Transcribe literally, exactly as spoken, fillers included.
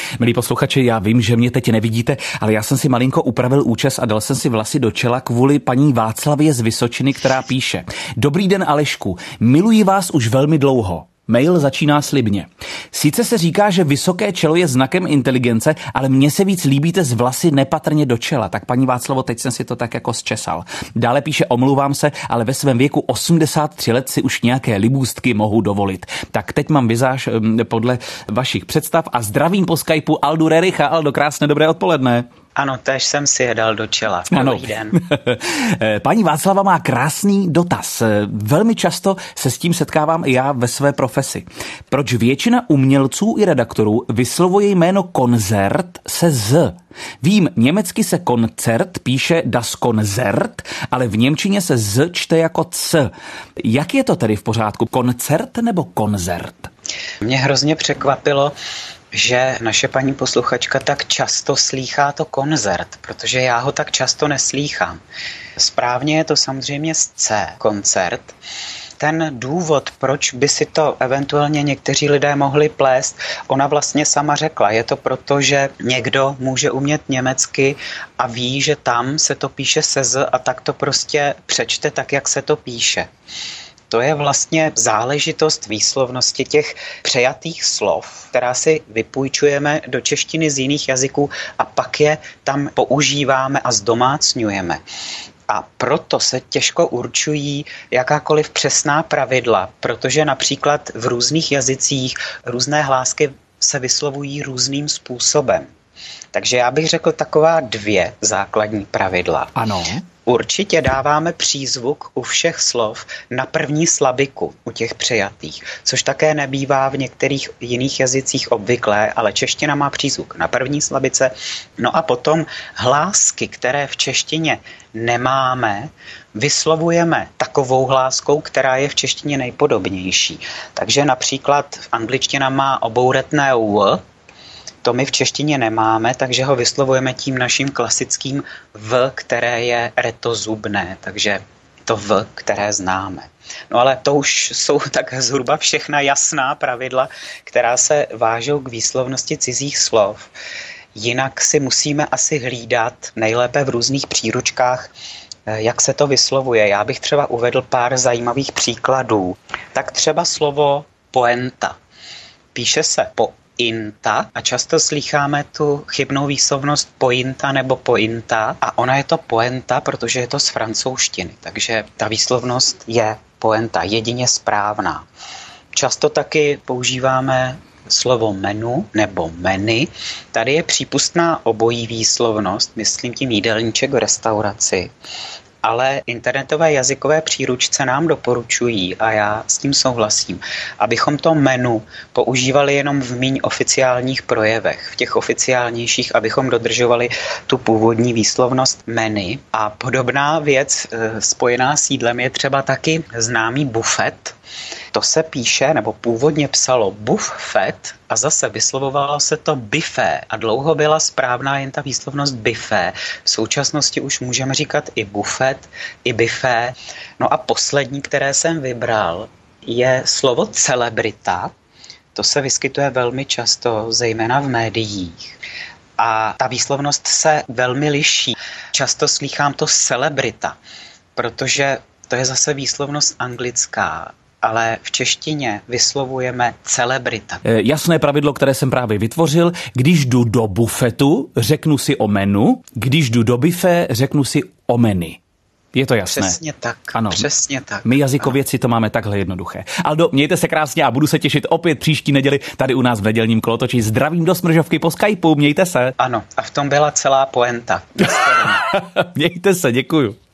Milí posluchači, já vím, že mě teď nevidíte, ale já jsem si malinko upravil účes a dal jsem si vlasy do čela kvůli paní Václavě z Vysočiny, která píše: Dobrý den, Alešku, miluji vás už velmi dlouho. Mail začíná slibně. Sice se říká, že vysoké čelo je znakem inteligence, ale mně se víc líbíte z vlasy nepatrně do čela. Tak paní Václavo, teď jsem si to tak jako zčesal. Dále píše: omlouvám se, ale ve svém věku osmdesát tři let si už nějaké libůstky mohu dovolit. Tak teď mám vizáž podle vašich představ a zdravím po Skypeu Aldu Rericha. Aldo, krásné dobré odpoledne. Ano, též jsem si je dal do čela. Dobrý den. Paní Václava má krásný dotaz. Velmi často se s tím setkávám i já ve své profesi. Proč většina umělců i redaktorů vyslovuje jméno koncert se z? Vím, německy se koncert píše das Konzert, ale v němčině se z čte jako c. Jak je to tedy v pořádku? Koncert nebo koncert? Mě hrozně překvapilo, že naše paní posluchačka tak často slýchá to koncert, protože já ho tak často neslýchám. Správně je to samozřejmě z C, koncert. Ten důvod, proč by si to eventuálně někteří lidé mohli plést, ona vlastně sama řekla. Je to proto, že někdo může umět německy a ví, že tam se to píše se z a tak to prostě přečte tak, jak se to píše. To je vlastně záležitost výslovnosti těch přejatých slov, která si vypůjčujeme do češtiny z jiných jazyků a pak je tam používáme a zdomácňujeme. A proto se těžko určují jakákoliv přesná pravidla, protože například v různých jazycích různé hlásky se vyslovují různým způsobem. Takže já bych řekl taková dvě základní pravidla. Ano. Určitě dáváme přízvuk u všech slov na první slabiku u těch přejatých, což také nebývá v některých jiných jazycích obvyklé, ale čeština má přízvuk na první slabice. No a potom hlásky, které v češtině nemáme, vyslovujeme takovou hláskou, která je v češtině nejpodobnější. Takže například v angličtina má obouretné w, to my v češtině nemáme, takže ho vyslovujeme tím naším klasickým v, které je retozubné, takže to v, které známe. No ale to už jsou tak zhruba všechna jasná pravidla, která se vážou k výslovnosti cizích slov. Jinak si musíme asi hlídat nejlépe v různých příručkách, jak se to vyslovuje. Já bych třeba uvedl pár zajímavých příkladů. Tak třeba slovo poenta. Píše se po inta a často slýcháme tu chybnou výslovnost pointa nebo pointa a ona je to poenta, protože je to z francouzštiny, takže ta výslovnost je poenta, jedině správná. Často taky používáme slovo menu nebo menu. Tady je přípustná obojí výslovnost, myslím tím jídelníček v restauraci. Ale internetové jazykové příručce nám doporučují, a já s tím souhlasím, abychom to menu používali jenom v míň oficiálních projevech. V těch oficiálnějších, abychom dodržovali tu původní výslovnost menu. A podobná věc e, spojená s jídlem je třeba taky známý bufet. To se píše, nebo původně psalo buffet a zase vyslovovalo se to buffet a dlouho byla správná jen ta výslovnost buffet. V současnosti už můžeme říkat i buffet, i buffet. No a poslední, které jsem vybral, je slovo celebrita. To se vyskytuje velmi často, zejména v médiích. A ta výslovnost se velmi liší. Často slýchám to celebrita, protože to je zase výslovnost anglická. Ale v češtině vyslovujeme celebrita. Jasné pravidlo, které jsem právě vytvořil. Když jdu do bufetu, řeknu si o menu. Když jdu do buffet, řeknu si o menu. Je to jasné? Přesně tak, ano. přesně tak. My jazykovědci to máme takhle jednoduché. Aldo, mějte se krásně a budu se těšit opět příští neděli tady u nás v nedělním kolotoči. Zdravím do Smržovky po Skypeu, mějte se. Ano, a v tom byla celá poenta. Mějte se, děkuju.